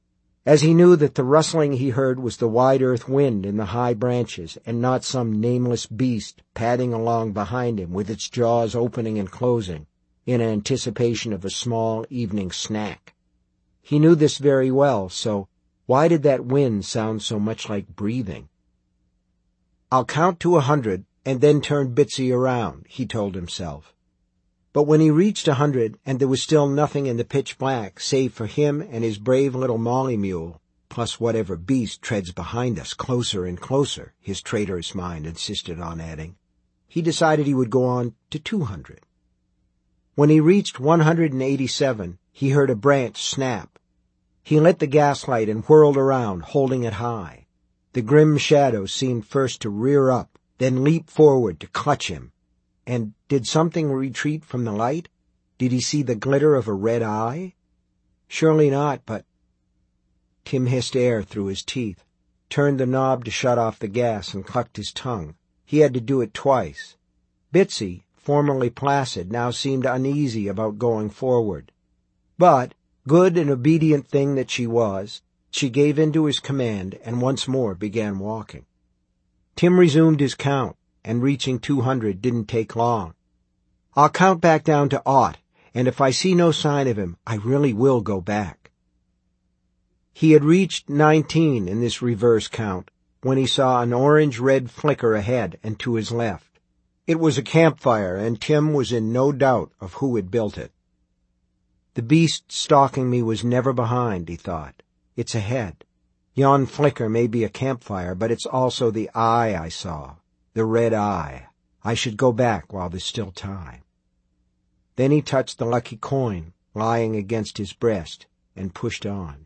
as he knew that the rustling he heard was the wide earth wind in the high branches, and not some nameless beast padding along behind him with its jaws opening and closing in anticipation of a small evening snack. He knew this very well, so why did that wind sound so much like breathing? "I'll count to 100 and then turn Bitsy around," he told himself. But when he reached 100 and there was still nothing in the pitch black save for him and his brave little Molly mule, plus whatever beast treads behind us closer and closer, his traitorous mind insisted on adding, he decided he would go on to 200. When he reached 187, he heard a branch snap. He lit the gaslight and whirled around, holding it high. The grim shadow seemed first to rear up, then leap forward to clutch him. And did something retreat from the light? Did he see the glitter of a red eye? Surely not, but... Tim hissed air through his teeth, turned the knob to shut off the gas, and clucked his tongue. He had to do it twice. Bitsy, formerly placid, now seemed uneasy about going forward. But, good and obedient thing that she was, she gave in to his command and once more began walking. Tim resumed his count, and reaching 200 didn't take long. "I'll count back down to 0, and if I see no sign of him, I really will go back." He had reached 19 in this reverse count when he saw an orange-red flicker ahead and to his left. It was a campfire, and Tim was in no doubt of who had built it. "The beast stalking me was never behind," he thought. "It's ahead. Yon flicker may be a campfire, but it's also the eye I saw. The red eye. I should go back while there's still time." Then he touched the lucky coin lying against his breast and pushed on.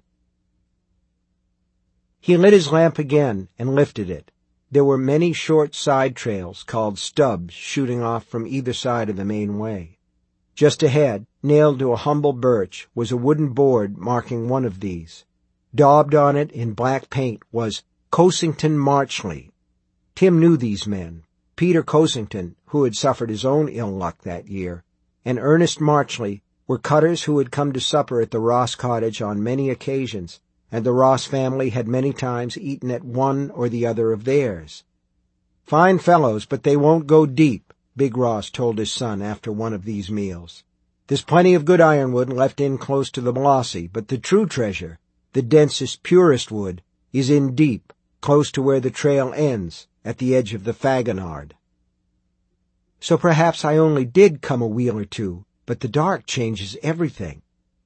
He lit his lamp again and lifted it. There were many short side trails called stubs shooting off from either side of the main way. Just ahead, nailed to a humble birch, was a wooden board marking one of these. Daubed on it in black paint was Cosington Marchley. Tim knew these men. Peter Cosington, who had suffered his own ill luck that year, and Ernest Marchley were cutters who had come to supper at the Ross cottage on many occasions, and the Ross family had many times eaten at one or the other of theirs. "Fine fellows, but they won't go deep," Big Ross told his son after one of these meals. "There's plenty of good ironwood left in close to the Blossy, but the true treasure, the densest, purest wood, is in deep, close to where the trail ends, at the edge of the Fagonard." "So perhaps I only did come a wheel or two, but the dark changes everything."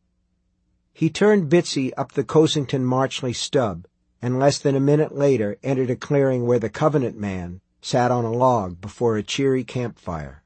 He turned Bitsy up the Cosington Marchley stub, and less than a minute later entered a clearing where the Covenant man sat on a log before a cheery campfire.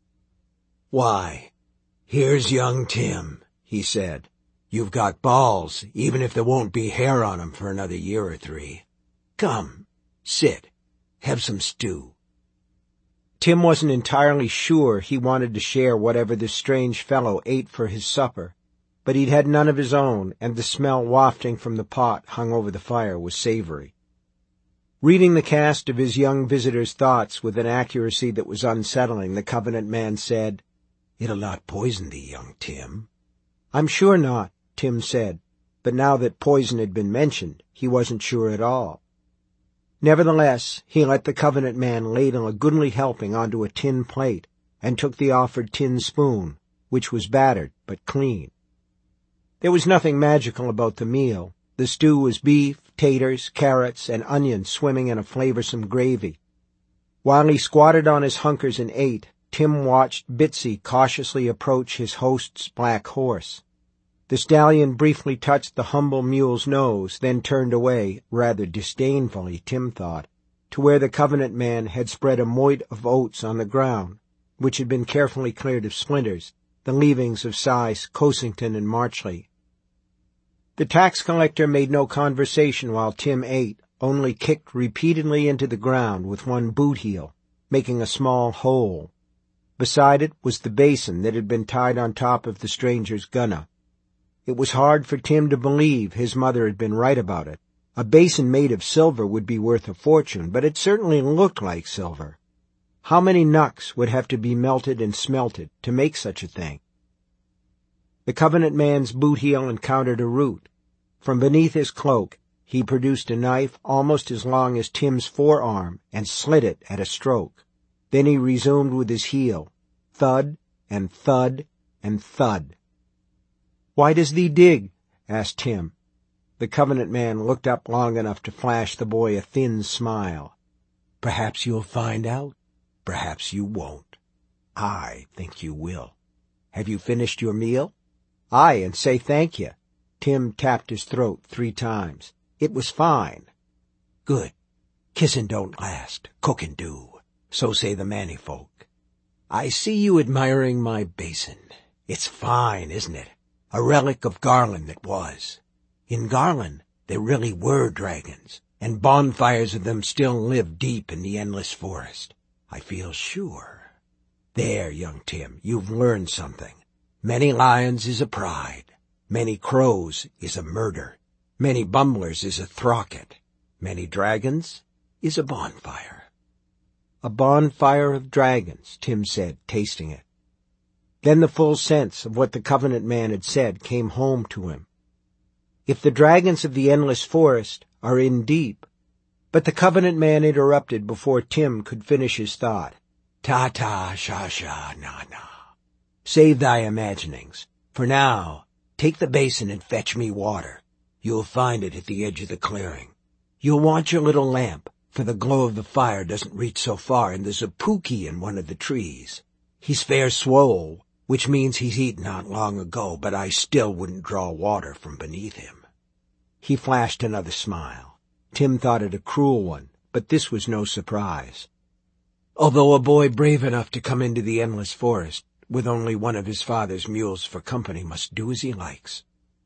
"Why, here's young Tim," he said. "You've got balls, even if there won't be hair on 'em for another year or 3. Come, sit. Have some stew." Tim wasn't entirely sure he wanted to share whatever this strange fellow ate for his supper, but he'd had none of his own, and the smell wafting from the pot hung over the fire was savory. Reading the cast of his young visitor's thoughts with an accuracy that was unsettling, the Covenant man said, "It'll not poison thee, young Tim." "I'm sure not," Tim said, but now that poison had been mentioned, he wasn't sure at all. Nevertheless, he let the Covenant man ladle a goodly helping onto a tin plate and took the offered tin spoon, which was battered but clean. There was nothing magical about the meal. The stew was beef, taters, carrots, and onions swimming in a flavorsome gravy. While he squatted on his hunkers and ate, Tim watched Bitsy cautiously approach his host's black horse. The stallion briefly touched the humble mule's nose, then turned away, rather disdainfully, Tim thought, to where the Covenant man had spread a moit of oats on the ground, which had been carefully cleared of splinters, the leavings of Cy, Cosington, and Marchley. The tax collector made no conversation while Tim ate, only kicked repeatedly into the ground with one boot heel, making a small hole. Beside it was the basin that had been tied on top of the stranger's gunna. It was hard for Tim to believe his mother had been right about it. A basin made of silver would be worth a fortune, but it certainly looked like silver. How many knucks would have to be melted and smelted to make such a thing? The Covenant man's boot heel encountered a root. From beneath his cloak, he produced a knife almost as long as Tim's forearm and slit it at a stroke. Then he resumed with his heel. Thud and thud and thud. "Why does thee dig?" asked Tim. The Covenant man looked up long enough to flash the boy a thin smile. "Perhaps you'll find out. Perhaps you won't. I think you will. Have you finished your meal?" "Aye, and say thank you." Tim tapped his throat 3 times. "It was fine." "Good. Kissin' don't last. Cookin' do. So say the manny folk. I see you admiring my basin. It's fine, isn't it? A relic of Garland that was. In Garland, there really were dragons, and bonfires of them still live deep in the endless forest. I feel sure. There, young Tim, you've learned something. Many lions is a pride. Many crows is a murder. Many bumblers is a throcket. Many dragons is a bonfire." "A bonfire of dragons," Tim said, tasting it. Then the full sense of what the Covenant man had said came home to him. If the dragons of the endless forest are in deep— But the Covenant man interrupted before Tim could finish his thought. "Ta-ta, sha-sha, na-na. Save thy imaginings. For now, take the basin and fetch me water. You'll find it at the edge of the clearing. You'll want your little lamp, for the glow of the fire doesn't reach so far, and there's a pookie in one of the trees. He's fair swole, which means he's eaten not long ago, but I still wouldn't draw water from beneath him." He flashed another smile. Tim thought it a cruel one, but this was no surprise. Although a boy brave enough to come into the endless forest with only one of his father's mules for company must do as he likes.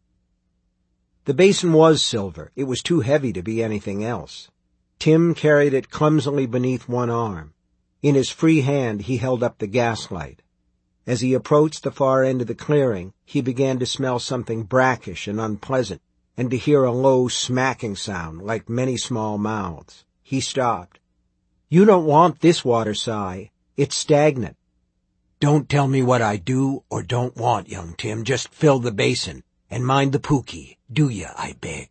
The basin was silver. It was too heavy to be anything else. Tim carried it clumsily beneath one arm. In his free hand he held up the gaslight. As he approached the far end of the clearing, he began to smell something brackish and unpleasant, and to hear a low smacking sound like many small mouths. He stopped. "You don't want this water, Si. It's stagnant." "Don't tell me what I do or don't want, young Tim. Just fill the basin, and mind the pookie. Do ya, I beg."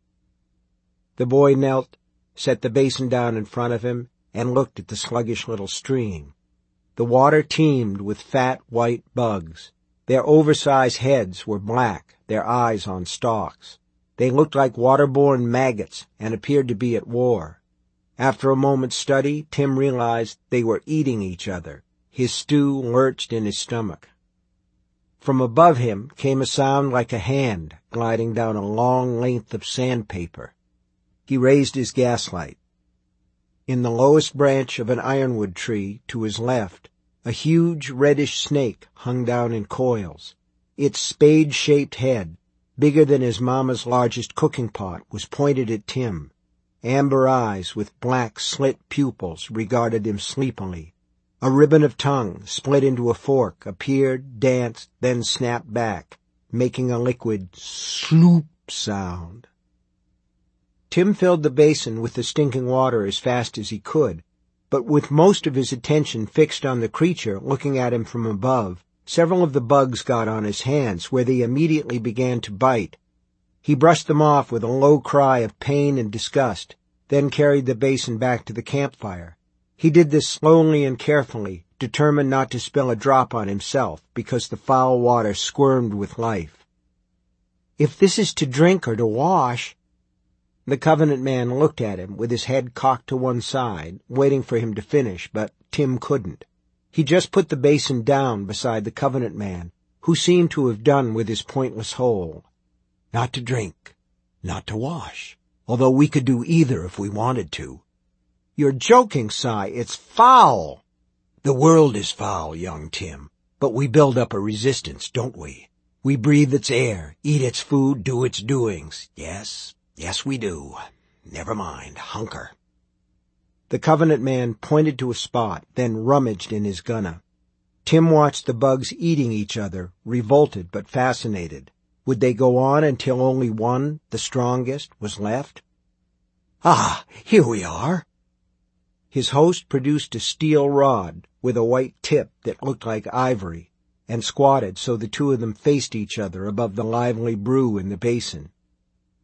The boy knelt, set the basin down in front of him, and looked at the sluggish little stream. The water teemed with fat white bugs. Their oversized heads were black, their eyes on stalks. They looked like waterborne maggots and appeared to be at war. After a moment's study, Tim realized they were eating each other. His stew lurched in his stomach. From above him came a sound like a hand gliding down a long length of sandpaper. He raised his gaslight. In the lowest branch of an ironwood tree to his left, a huge reddish snake hung down in coils. Its spade-shaped head, bigger than his mama's largest cooking pot, was pointed at Tim. Amber eyes with black slit pupils regarded him sleepily. A ribbon of tongue, split into a fork, appeared, danced, then snapped back, making a liquid sloop sound. Tim filled the basin with the stinking water as fast as he could, but with most of his attention fixed on the creature looking at him from above, several of the bugs got on his hands, where they immediately began to bite. He brushed them off with a low cry of pain and disgust, then carried the basin back to the campfire. He did this slowly and carefully, determined not to spill a drop on himself, because the foul water squirmed with life. "If this is to drink or to wash—" The Covenant man looked at him with his head cocked to one side, waiting for him to finish, but Tim couldn't. He just put the basin down beside the Covenant man, who seemed to have done with his pointless hole. "Not to drink, not to wash, although we could do either if we wanted to." "You're joking, Si. It's foul." "The world is foul, young Tim, but we build up a resistance, don't we? We breathe its air, eat its food, do its doings. Yes, we do. Never mind, hunker." The Covenant man pointed to a spot, then rummaged in his gunna. Tim watched the bugs eating each other, revolted but fascinated. Would they go on until only one, the strongest, was left? "Ah, here we are." His host produced a steel rod with a white tip that looked like ivory, and squatted so the two of them faced each other above the lively brew in the basin.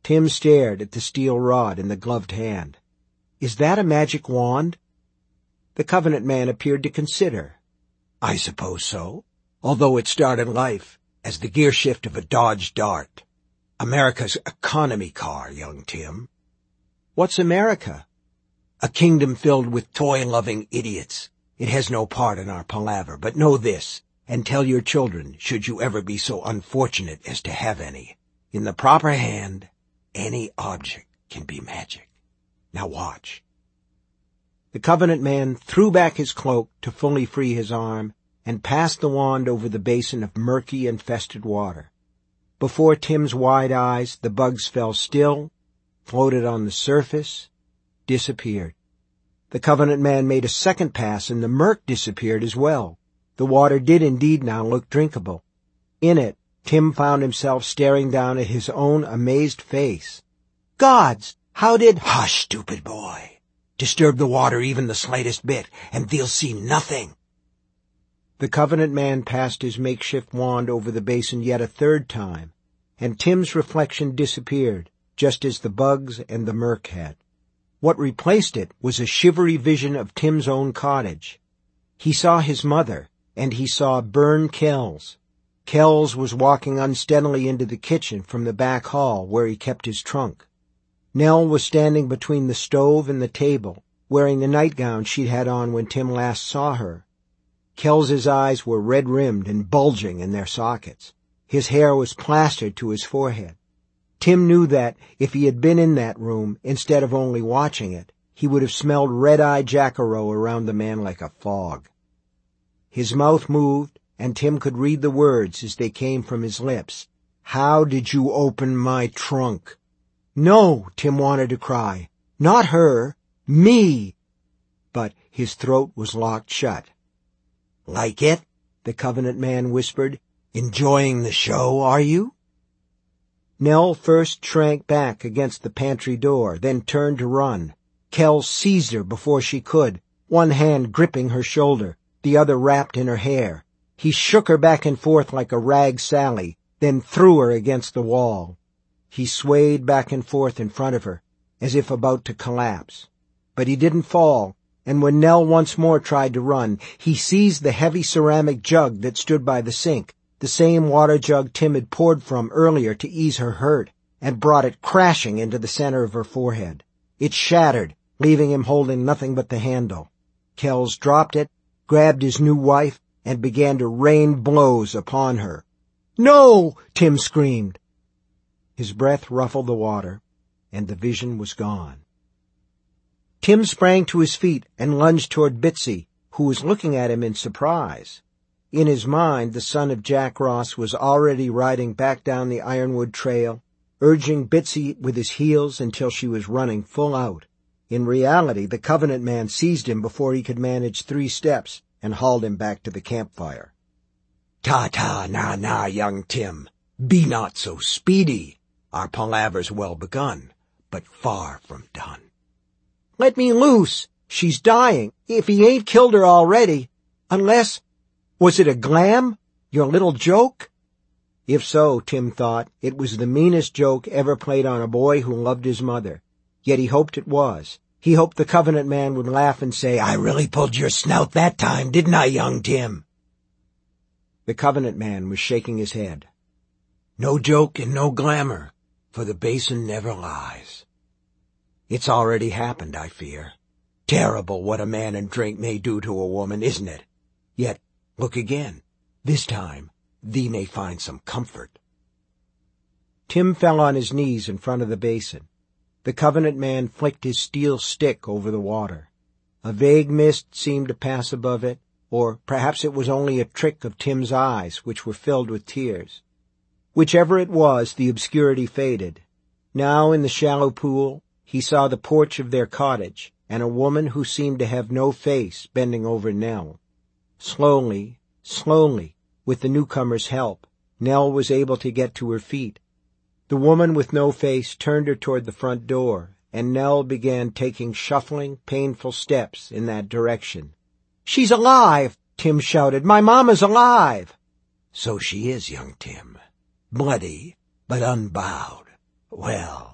Tim stared at the steel rod in the gloved hand. "Is that a magic wand?" The Covenant man appeared to consider. "I suppose so, although it started life as the gear shift of a Dodge Dart. America's economy car, young Tim." "What's America?" "A kingdom filled with toy-loving idiots. It has no part in our palaver, but know this, and tell your children, should you ever be so unfortunate as to have any. In the proper hand, any object can be magic. Now watch." The Covenant man threw back his cloak to fully free his arm and passed the wand over the basin of murky, infested water. Before Tim's wide eyes, the bugs fell still, floated on the surface, disappeared. The Covenant man made a second pass, and the murk disappeared as well. The water did indeed now look drinkable. In it, Tim found himself staring down at his own amazed face. "Gods! How did—" "Hush, stupid boy. Disturb the water even the slightest bit, and they'll see nothing." The Covenant man passed his makeshift wand over the basin yet a third time, and Tim's reflection disappeared, just as the bugs and the murk had. What replaced it was a shivery vision of Tim's own cottage. He saw his mother, and he saw Bern Kells. Kells was walking unsteadily into the kitchen from the back hall where he kept his trunk. Nell was standing between the stove and the table, wearing the nightgown she'd had on when Tim last saw her. Kells's eyes were red-rimmed and bulging in their sockets. His hair was plastered to his forehead. Tim knew that, if he had been in that room, instead of only watching it, he would have smelled red-eyed Jacaro around the man like a fog. His mouth moved, and Tim could read the words as they came from his lips. "How did you open my trunk?" "No," Tim wanted to cry. "Not her. Me." But his throat was locked shut. "Like it?" the Covenant man whispered. "Enjoying the show, are you?" Nell first shrank back against the pantry door, then turned to run. Kells seized her before she could, one hand gripping her shoulder, the other wrapped in her hair. He shook her back and forth like a rag Sally, then threw her against the wall. He swayed back and forth in front of her, as if about to collapse. But he didn't fall, and when Nell once more tried to run, he seized the heavy ceramic jug that stood by the sink, the same water jug Tim had poured from earlier to ease her hurt, and brought it crashing into the center of her forehead. It shattered, leaving him holding nothing but the handle. Kells dropped it, grabbed his new wife, and began to rain blows upon her. "No!" Tim screamed. His breath ruffled the water, and the vision was gone. Tim sprang to his feet and lunged toward Bitsy, who was looking at him in surprise. In his mind, the son of Jack Ross was already riding back down the Ironwood Trail, urging Bitsy with his heels until she was running full out. In reality, the Covenant man seized him before he could manage 3 steps and hauled him back to the campfire. "Ta-ta, na-na, young Tim. Be not so speedy. Our palaver's well begun, but far from done." "Let me loose. She's dying, if he ain't killed her already. Unless— was it a glam? Your little joke?" If so, Tim thought, it was the meanest joke ever played on a boy who loved his mother. Yet he hoped it was. He hoped the Covenant man would laugh and say, "I really pulled your snout that time, didn't I, young Tim?" The Covenant man was shaking his head. "No joke and no glamour, for the basin never lies. It's already happened, I fear. Terrible what a man and drink may do to a woman, isn't it? Yet, look again. This time, thee may find some comfort." Tim fell on his knees in front of the basin. The Covenant man flicked his steel stick over the water. A vague mist seemed to pass above it, or perhaps it was only a trick of Tim's eyes, which were filled with tears. Whichever it was, the obscurity faded. Now, in the shallow pool, he saw the porch of their cottage, and a woman who seemed to have no face bending over Nell. Slowly, with the newcomer's help, Nell was able to get to her feet. The woman with no face turned her toward the front door, and Nell began taking shuffling, painful steps in that direction. "She's alive!" Tim shouted. "My mama's alive!" "So she is, young Tim. Bloody, but unbowed. Well,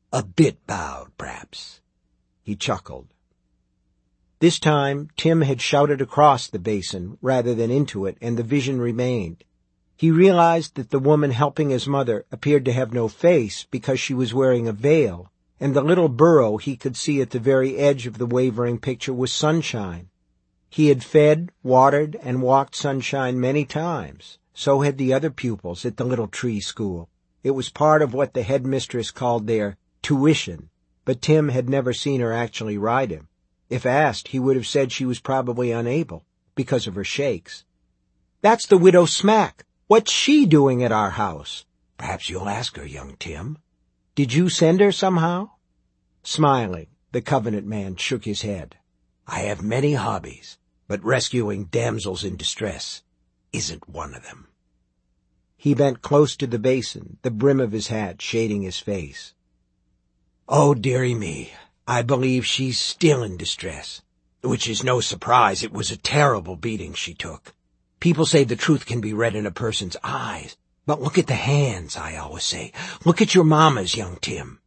A bit bowed, perhaps." He chuckled. This time, Tim had shouted across the basin rather than into it, and the vision remained. He realized that the woman helping his mother appeared to have no face because she was wearing a veil, and the little burrow he could see at the very edge of the wavering picture was Sunshine. He had fed, watered, and walked Sunshine many times. So had the other pupils at the little tree school. It was part of what the headmistress called their tuition, but Tim had never seen her actually ride him. If asked, he would have said she was probably unable, because of her shakes. "That's the Widow Smack. What's she doing at our house?" "Perhaps you'll ask her, young Tim." "Did you send her somehow?" Smiling, the Covenant man shook his head. "I have many hobbies, but rescuing damsels in distress isn't one of them." He bent close to the basin, the brim of his hat shading his face. "Oh, dearie me, I believe she's still in distress, which is no surprise. It was a terrible beating she took. People say the truth can be read in a person's eyes, but look at the hands, I always say. Look at your mama's, young Tim."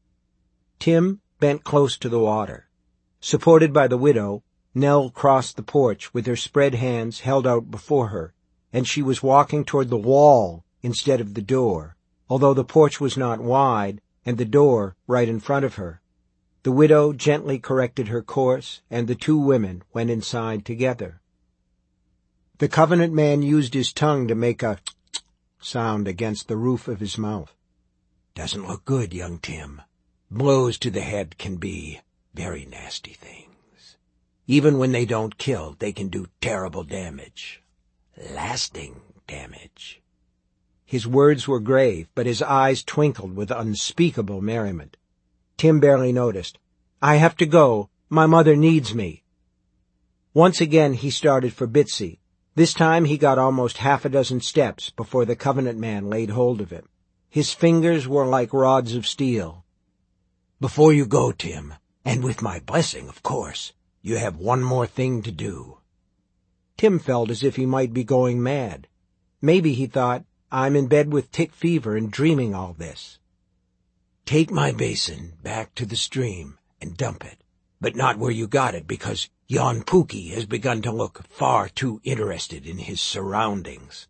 Tim bent close to the water. Supported by the widow, Nell crossed the porch with her spread hands held out before her, and she was walking toward the wall instead of the door, although the porch was not wide and the door right in front of her. The widow gently corrected her course, and the two women went inside together. The Covenant man used his tongue to make a sound against the roof of his mouth. "Doesn't look good, young Tim. Blows to the head can be very nasty things. Even when they don't kill, they can do terrible damage. Lasting damage." His words were grave, but his eyes twinkled with unspeakable merriment. Tim barely noticed. "I have to go. My mother needs me." Once again he started for Bitsy. This time he got almost half a dozen steps before the Covenant man laid hold of him. His fingers were like rods of steel. "Before you go, Tim, and with my blessing, of course, you have one more thing to do." Tim felt as if he might be going mad. Maybe, he thought, I'm in bed with tick fever and dreaming all this. "Take my basin back to the stream and dump it, but not where you got it, because yon Pookie has begun to look far too interested in his surroundings."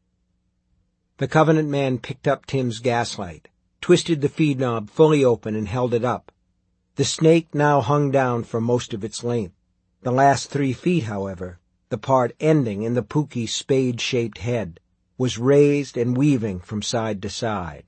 The Covenant man picked up Tim's gaslight, twisted the feed knob fully open and held it up. The snake now hung down for most of its length. The last 3 feet, however, the part ending in the Pookie's spade-shaped head, was raised and weaving from side to side.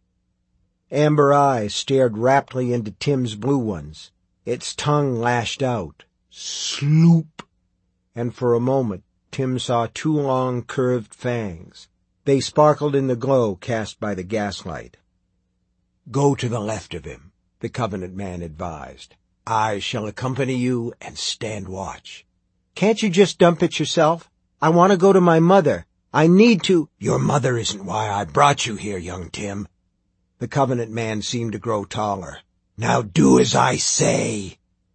Amber eyes stared raptly into Tim's blue ones. Its tongue lashed out. Sloop! And for a moment Tim saw 2 long curved fangs. They sparkled in the glow cast by the gaslight. "Go to the left of him," the Covenant man advised. "I shall accompany you and stand watch." "Can't you just dump it yourself? I want to go to my mother. I need to—" "Your mother isn't why I brought you here, young Tim." The Covenant man seemed to grow taller. "Now do as I say."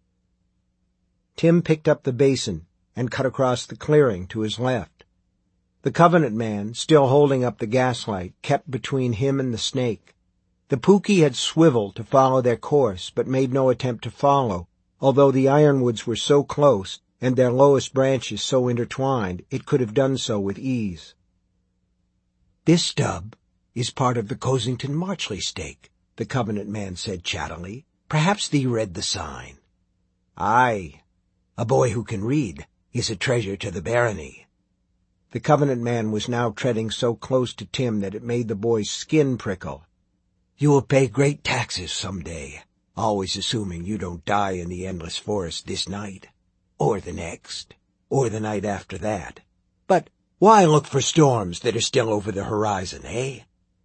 Tim picked up the basin and cut across the clearing to his left. The Covenant man, still holding up the gaslight, kept between him and the snake. The Pookie had swiveled to follow their course, but made no attempt to follow, although the ironwoods were so close and their lowest branches so intertwined, it could have done so with ease. "This stub is part of the Cosington Marchley stake," the Covenant man said chattily. "Perhaps thee read the sign." "Aye. A boy who can read is a treasure to the barony." The Covenant man was now treading so close to Tim that it made the boy's skin prickle. "You will pay great taxes some day, always assuming you don't die in the endless forest this night, or the next, or the night after that. But why look for storms that are still over the horizon, eh?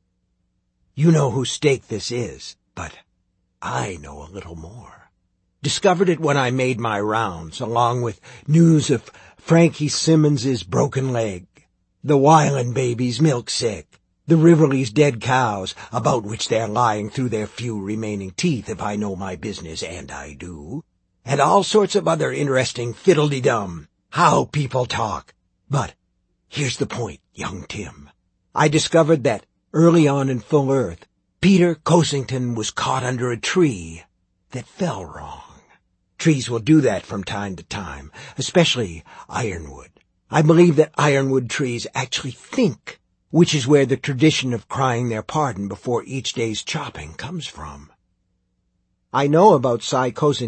You know whose stake this is, but I know a little more. Discovered it when I made my rounds, along with news of Frankie Simmons's broken leg, the Wyland baby's milk sick, the Riverley's dead cows, about which they're lying through their few remaining teeth if I know my business, and I do, and all sorts of other interesting fiddle-de-dum, how people talk. But here's the point, young Tim. I discovered that early on in Full Earth, Peter Cosington was caught under a tree that fell wrong. Trees will do that from time to time, especially ironwood. I believe that ironwood trees actually think, which is where the tradition of crying their pardon before each day's chopping comes from. I know about Cy Cosington.